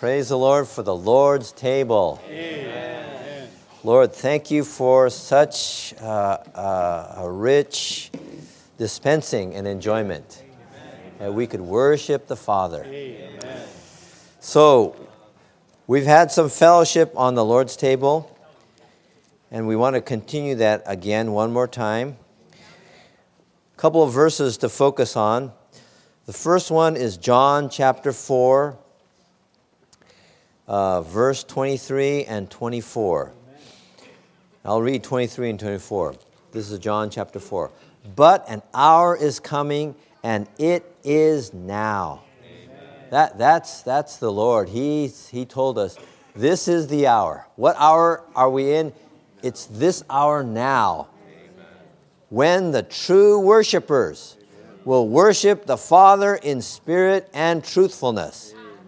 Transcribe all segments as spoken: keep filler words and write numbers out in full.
Praise the Lord for the Lord's table. Amen. Lord, thank you for such uh, uh, a rich dispensing and enjoyment. Amen. That we could worship the Father. Amen. So, we've had some fellowship on the Lord's table, and we want to continue that again one more time. A couple of verses to focus on. The first one is John chapter four, uh, verse twenty-three and twenty-four. I'll read twenty-three and twenty-four. This is John chapter four. But an hour is coming, and it is now. That, that's, that's the Lord. He, he told us, this is the hour. What hour are we in? It's this hour now. When the true worshipers will worship the Father in spirit and truthfulness.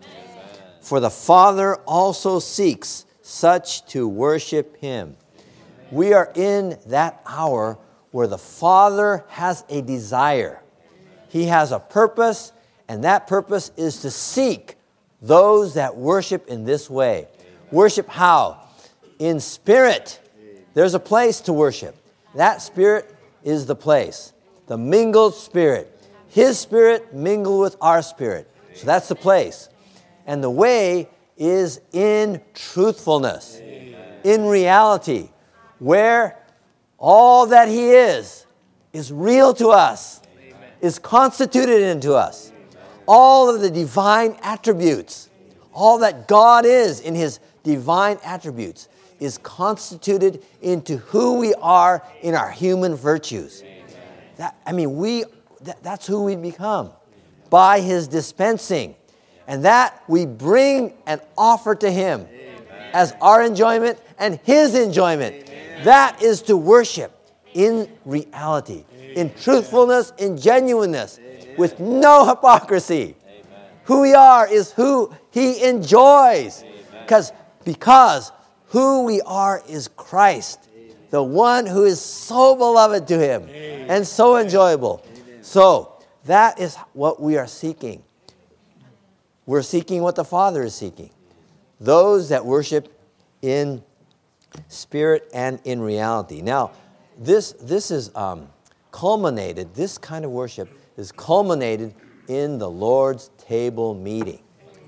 For the Father also seeks such to worship Him. We are in that hour where the Father has a desire. He has a purpose, and that purpose is to seek those that worship in this way. Worship how? In spirit. There's a place to worship. That spirit is the place. The mingled spirit. His spirit mingled with our spirit. So that's the place. And the way is in truthfulness. In reality. Where all that He is, is real to us. Is constituted into us. All of the divine attributes, all that God is in His divine attributes, is constituted into who we are in our human virtues. That, I mean, we that, that's who we become by His dispensing. And that we bring and offer to Him as our enjoyment and His enjoyment. That is to worship in reality, in truthfulness, in genuineness, with no hypocrisy. Who we are is who He enjoys. Because because who we are is Christ, the one who is so beloved to Him and so enjoyable. So that is what we are seeking. We're seeking what the Father is seeking. Those that worship in spirit and in reality. Now, this, this is um, culminated, this kind of worship is culminated in the Lord's table meeting.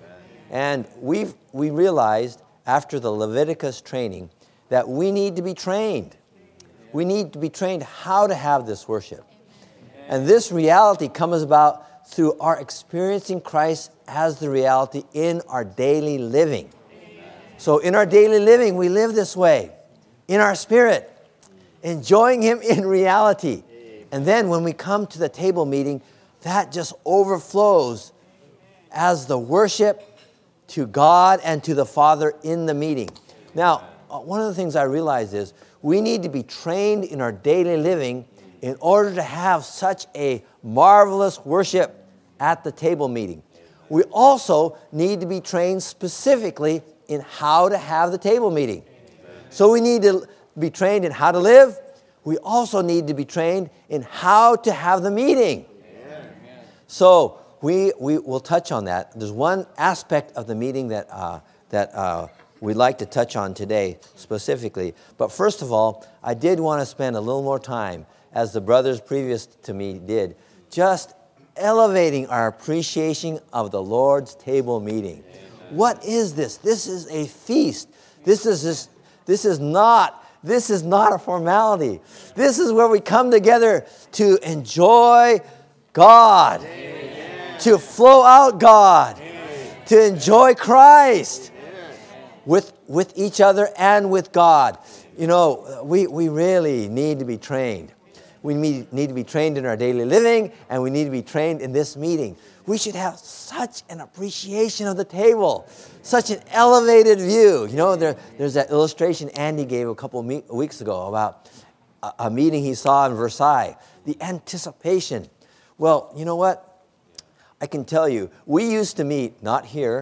And we've we realized after the Leviticus training that we need to be trained. We need to be trained how to have this worship. And this reality comes about through our experiencing Christ as the reality in our daily living. So in our daily living, we live this way, in our spirit, enjoying Him in reality. And then when we come to the table meeting, that just overflows as the worship to God and to the Father in the meeting. Now, one of the things I realize is we need to be trained in our daily living in order to have such a marvelous worship at the table meeting. We also need to be trained specifically in how to have the table meeting. So we need to be trained in how to live. We also need to be trained in how to have the meeting. So we we will touch on that. There's one aspect of the meeting that uh, that uh, we'd like to touch on today specifically. But first of all, I did want to spend a little more time, as the brothers previous to me did, just elevating our appreciation of the Lord's table meeting. Amen. What is this? This is a feast. This is this, this is not this is not a formality. This is where we come together to enjoy God. Amen. To flow out God. Amen. To enjoy Christ. Amen. With with each other and with God. You know, we, we really need to be trained. We need, need to be trained in our daily living, and we need to be trained in this meeting. We should have such an appreciation of the table, such an elevated view. You know, there, there's that illustration Andy gave a couple of me- weeks ago about a, a meeting he saw in Versailles, the anticipation. Well, you know what? I can tell you, we used to meet, not here,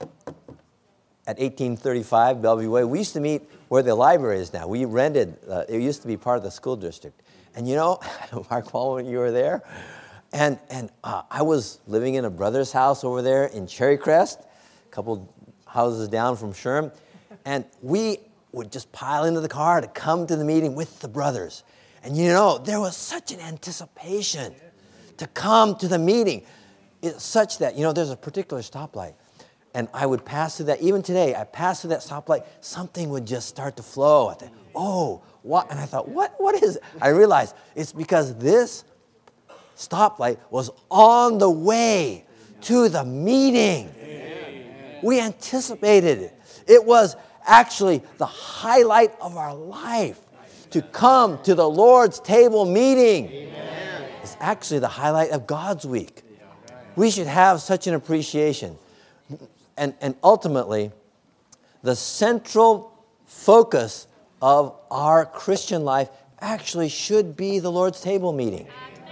at eighteen thirty-five Bellevue Way. We used to meet where the library is now. We rented, uh, it used to be part of the school district. And you know, Mark Paul, when you were there, and and uh, I was living in a brother's house over there in Cherry Crest, a couple houses down from Sherm, and we would just pile into the car to come to the meeting with the brothers. And you know, there was such an anticipation to come to the meeting. It's such that, you know, there's a particular stoplight. And I would pass through that. Even today, I passed through that stoplight, something would just start to flow. I thought, oh, what? And I thought, what? What is it? I realized it's because this stoplight was on the way to the meeting. Amen. We anticipated it. It was actually the highlight of our life to come to the Lord's table meeting. Amen. It's actually the highlight of God's week. We should have such an appreciation. And, and ultimately, the central focus of our Christian life actually should be the Lord's table meeting.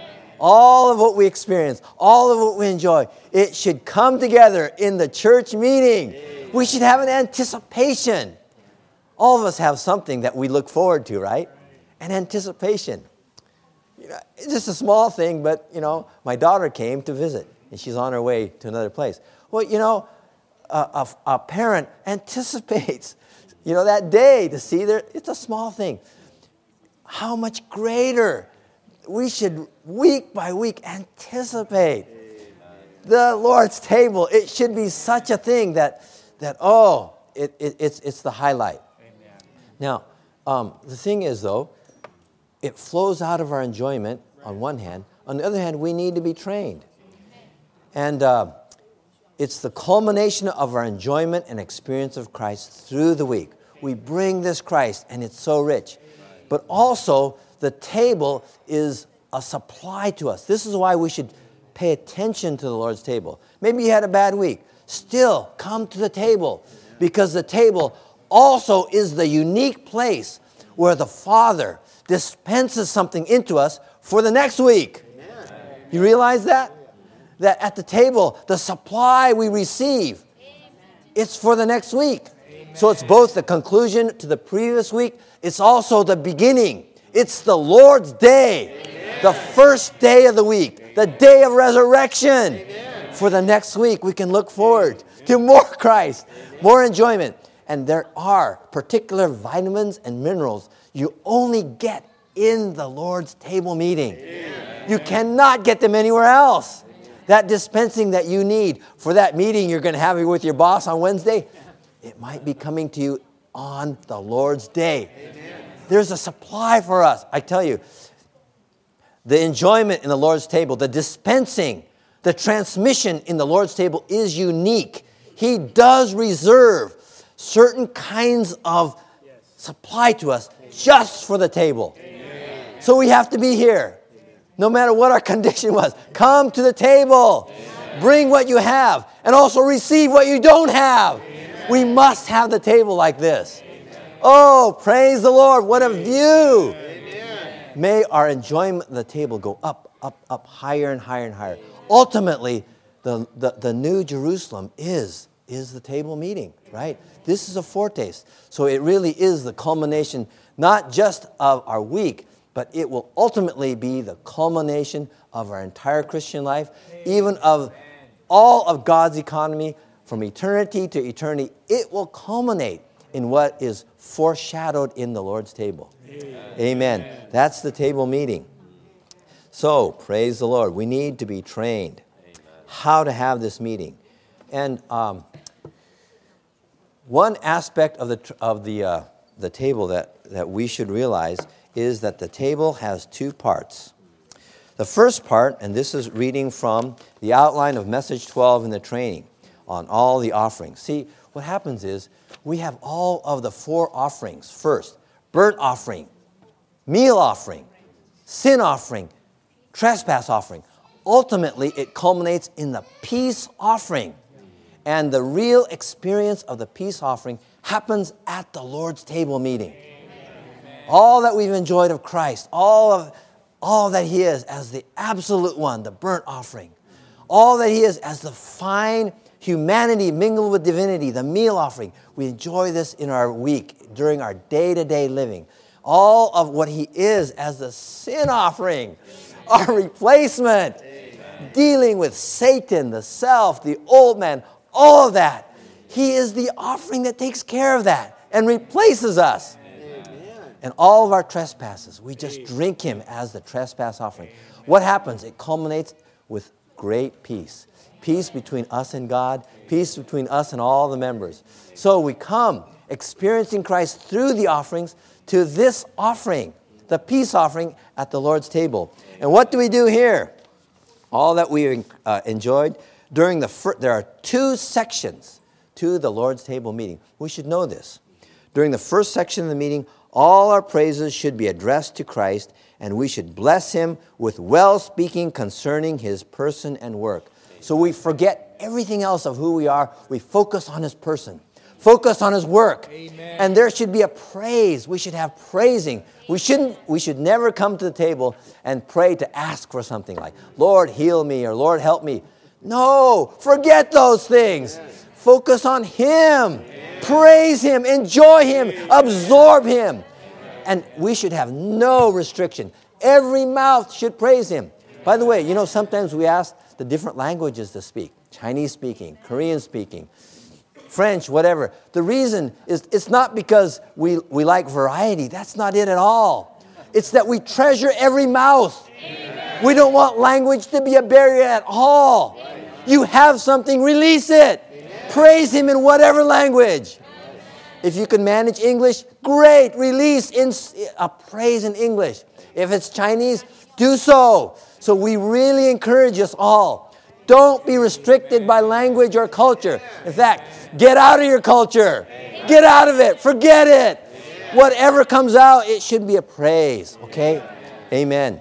All of what we experience, all of what we enjoy, it should come together in the church meeting. We should have an anticipation. All of us have something that we look forward to, right? An anticipation. You know, it's just a small thing, but, you know, my daughter came to visit, and she's on her way to another place. Well, you know, a, a, a parent anticipates, you know, that day to see their, it's a small thing. How much greater we should, week by week, anticipate the Lord's table. It should be such a thing that, that oh, it, it, it's, it's the highlight. Amen. Now, um, the thing is, though, it flows out of our enjoyment on one hand. On the other hand, we need to be trained. And uh, it's the culmination of our enjoyment and experience of Christ through the week. We bring this Christ, and it's so rich. But also, the table is a supply to us. This is why we should pay attention to the Lord's table. Maybe you had a bad week. Still, come to the table, because the table also is the unique place where the Father dispenses something into us for the next week. You realize that? That at the table, the supply we receive, it's for the next week. So it's both the conclusion to the previous week. It's also the beginning. It's the Lord's day, Amen. The first day of the week, Amen. The day of resurrection. Amen. For the next week, we can look forward Amen. To more Christ, Amen. More enjoyment. And there are particular vitamins and minerals you only get in the Lord's table meeting. Amen. You cannot get them anywhere else. Amen. That dispensing that you need for that meeting you're going to have with your boss on Wednesday, it might be coming to you on the Lord's day. Amen. There's a supply for us. I tell you, the enjoyment in the Lord's table, the dispensing, the transmission in the Lord's table is unique. He does reserve certain kinds of supply to us just for the table. Amen. So we have to be here. No matter what our condition was, come to the table. Amen. Bring what you have and also receive what you don't have. Amen. We must have the table like this. Oh, praise the Lord. What a view. Amen. May our enjoyment of the table go up, up, up, higher and higher and higher. Ultimately, the, the, the new Jerusalem is, is the table meeting, right? This is a foretaste. So it really is the culmination, not just of our week, but it will ultimately be the culmination of our entire Christian life, even of all of God's economy from eternity to eternity. It will culminate in what is foreshadowed in the Lord's table. Amen. Amen. That's the table meeting. So, praise the Lord. We need to be trained Amen. How to have this meeting. And um, one aspect of the of the uh, the table that, that we should realize is that the table has two parts. The first part, and this is reading from the outline of Message twelve in the training on all the offerings. See, what happens is we have all of the four offerings. First, burnt offering, meal offering, sin offering, trespass offering. Ultimately, it culminates in the peace offering. And the real experience of the peace offering happens at the Lord's table meeting. Amen. All that we've enjoyed of Christ, all of all that He is as the absolute one, the burnt offering, all that He is as the fine humanity mingled with divinity, the meal offering. We enjoy this in our week, during our day-to-day living. All of what He is as the sin offering, our replacement, Amen. Dealing with Satan, the self, the old man, all of that. He is the offering that takes care of that and replaces us. And all of our trespasses, we just drink him as the trespass offering. What happens? It culminates with great peace. Peace between us and God, peace between us and all the members. So we come experiencing Christ through the offerings to this offering, the peace offering at the Lord's table. And what do we do here? All that we uh, enjoyed during the first, there are two sections to the Lord's table meeting. We should know this. During the first section of the meeting, all our praises should be addressed to Christ, and we should bless him with well-speaking concerning his person and work. So we forget everything else of who we are. We focus on his person. Focus on his work. Amen. And there should be a praise. We should have praising. We shouldn't, we should never come to the table and pray to ask for something like, Lord, heal me, or Lord, help me. No, forget those things. Yes. Focus on him. Amen. Praise him. Enjoy him. Amen. Absorb him. Amen. And we should have no restriction. Every mouth should praise him. By the way, you know, sometimes we ask the different languages to speak. Chinese speaking, Korean speaking, French, whatever. The reason is it's not because we, we like variety. That's not it at all. It's that we treasure every mouth. Amen. We don't want language to be a barrier at all. Amen. You have something, release it. Amen. Praise him in whatever language. Amen. If you can manage English, great. Release in a praise in English. If it's Chinese, do so. So we really encourage us all. Don't be restricted by language or culture. In fact, get out of your culture. Get out of it. Forget it. Whatever comes out, it should be a praise. Okay? Amen.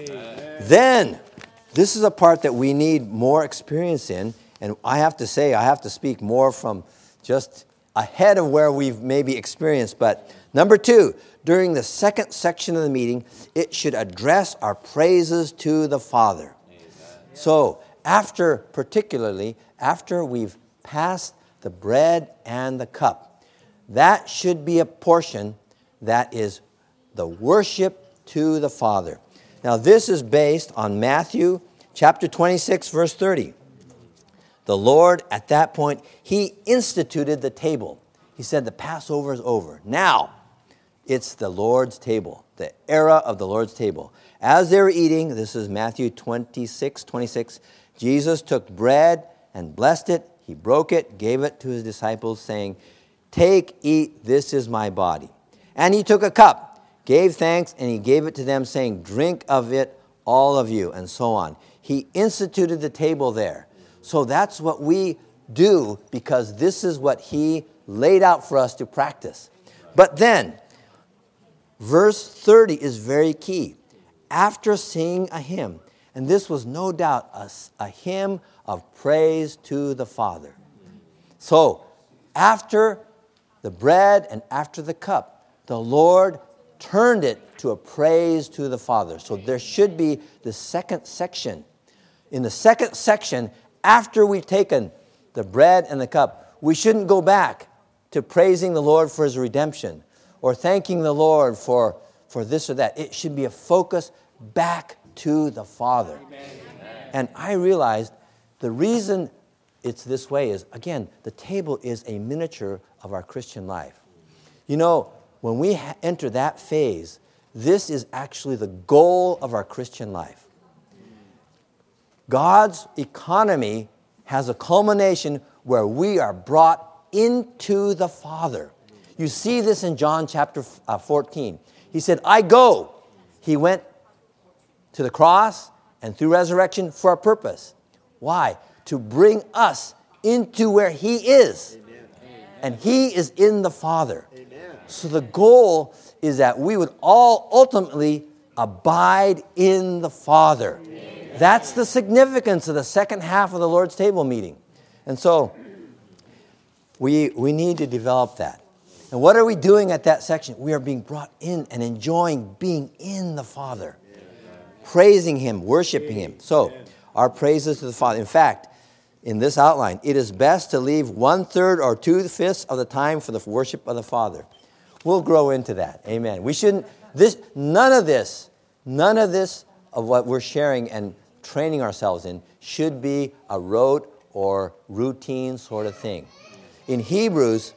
Then, this is a part that we need more experience in. And I have to say, I have to speak more from just ahead of where we've maybe experienced. But number two, during the second section of the meeting, it should address our praises to the Father. So, after, particularly, after we've passed the bread and the cup, that should be a portion that is the worship to the Father. Now, this is based on Matthew chapter twenty-six, verse thirty. The Lord, at that point, he instituted the table. He said the Passover is over. Now, it's the Lord's table, the era of the Lord's table. As they were eating, this is Matthew twenty-six, twenty-six, Jesus took bread and blessed it. He broke it, gave it to his disciples, saying, "Take, eat, this is my body." And he took a cup, gave thanks, and he gave it to them, saying, "Drink of it, all of you," and so on. He instituted the table there. So that's what we do, because this is what he laid out for us to practice. But then, verse thirty is very key. After singing a hymn, and this was no doubt a, a hymn of praise to the Father. So, after the bread and after the cup, the Lord turned it to a praise to the Father. So there should be the second section. In the second section, after we've taken the bread and the cup, we shouldn't go back to praising the Lord for his redemption or thanking the Lord for, for this or that. It should be a focus back to the Father. Amen. And I realized the reason it's this way is, again, the table is a miniature of our Christian life. You know, when we ha- enter that phase, this is actually the goal of our Christian life. God's economy has a culmination where we are brought into the Father. You see this in John chapter fourteen. He said, "I go." He went to the cross and through resurrection for a purpose. Why? To bring us into where he is. Amen. And he is in the Father. Amen. So the goal is that we would all ultimately abide in the Father. Amen. That's the significance of the second half of the Lord's table meeting. And so we, we need to develop that. And what are we doing at that section? We are being brought in and enjoying being in the Father. Praising him, worshiping him. So, our praises to the Father. In fact, in this outline, it is best to leave one-third or two-fifths of the time for the worship of the Father. We'll grow into that. Amen. We shouldn't, this, none of this, none of this of what we're sharing and training ourselves in should be a rote or routine sort of thing. In Hebrews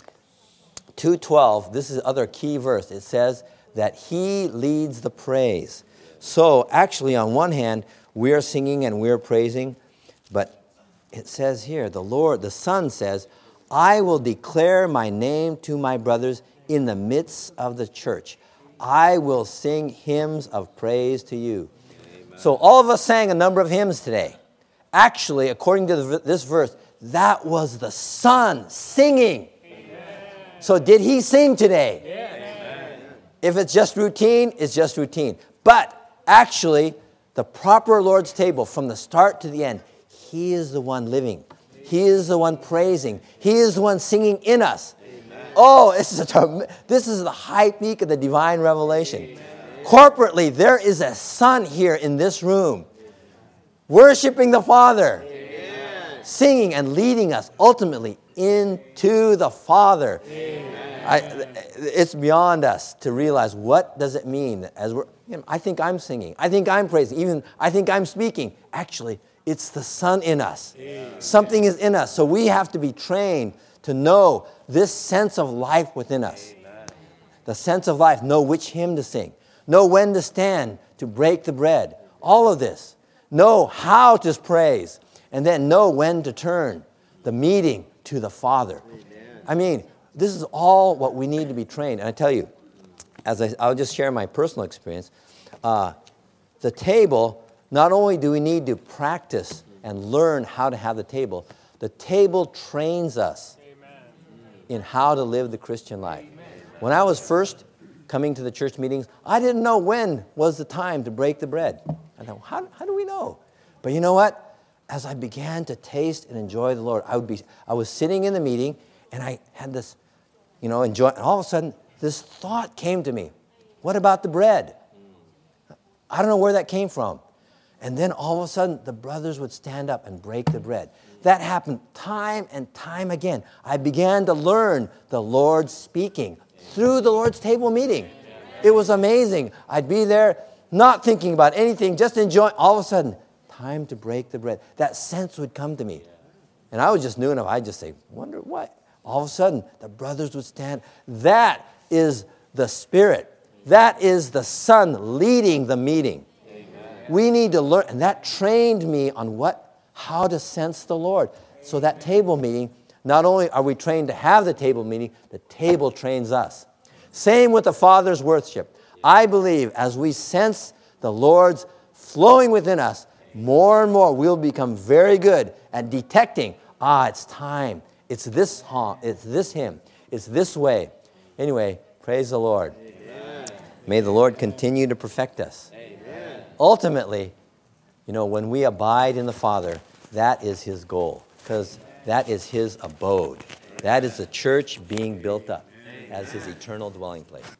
two twelve, this is another key verse. It says that he leads the praise. So actually, on one hand, we are singing and we're praising, but it says here, the Lord, the Son says, I will declare my name to my brothers in the midst of the church. I will sing hymns of praise to you. Amen. So all of us sang a number of hymns today. Actually, according to the, this verse, that was the Son singing. Amen. So did he sing today? Yes. If it's just routine, it's just routine. But actually, the proper Lord's table from the start to the end, he is the one living. He is the one praising. He is the one singing in us. Amen. Oh, this is, a, this is the high peak of the divine revelation. Amen. Corporately, there is a Son here in this room, worshiping the Father, amen, singing and leading us ultimately into the Father. I, it's beyond us to realize what does it mean as we're. You know, I think I'm singing. I think I'm praising. Even I think I'm speaking. Actually, it's the Son in us. Amen. Something is in us. So we have to be trained to know this sense of life within us. Amen. The sense of life. Know which hymn to sing. Know when to stand to break the bread. All of this. Know how to praise. And then know when to turn the meeting to the Father. Amen. I mean, this is all what we need to be trained. And I tell you, as I, I'll just share my personal experience. Uh, the table, not only do we need to practice and learn how to have the table, the table trains us, amen, in how to live the Christian life. Amen. When I was first coming to the church meetings, I didn't know when was the time to break the bread. I thought, how, how do we know? But you know what? As I began to taste and enjoy the Lord, I would be, I was sitting in the meeting, and I had this, you know, enjoy, and all of a sudden, this thought came to me. What about the bread? I don't know where that came from. And then all of a sudden, the brothers would stand up and break the bread. That happened time and time again. I began to learn the Lord speaking through the Lord's table meeting. It was amazing. I'd be there not thinking about anything, just enjoying. All of a sudden, time to break the bread. That sense would come to me. And I was just new enough. I'd just say, wonder what? All of a sudden, the brothers would stand. That is the Spirit. That is the Son leading the meeting. Amen. We need to learn, and that trained me on what, how to sense the Lord. So that table meeting, not only are we trained to have the table meeting, the table trains us. Same with the Father's worship. I believe as we sense the Lord's flowing within us, more and more we'll become very good at detecting, ah, it's time. It's this hymn. It's this hymn. It's this way. Anyway, praise the Lord. Amen. May the Lord continue to perfect us. Amen. Ultimately, you know, when we abide in the Father, that is His goal, because that is His abode. That is the church being built up as His eternal dwelling place.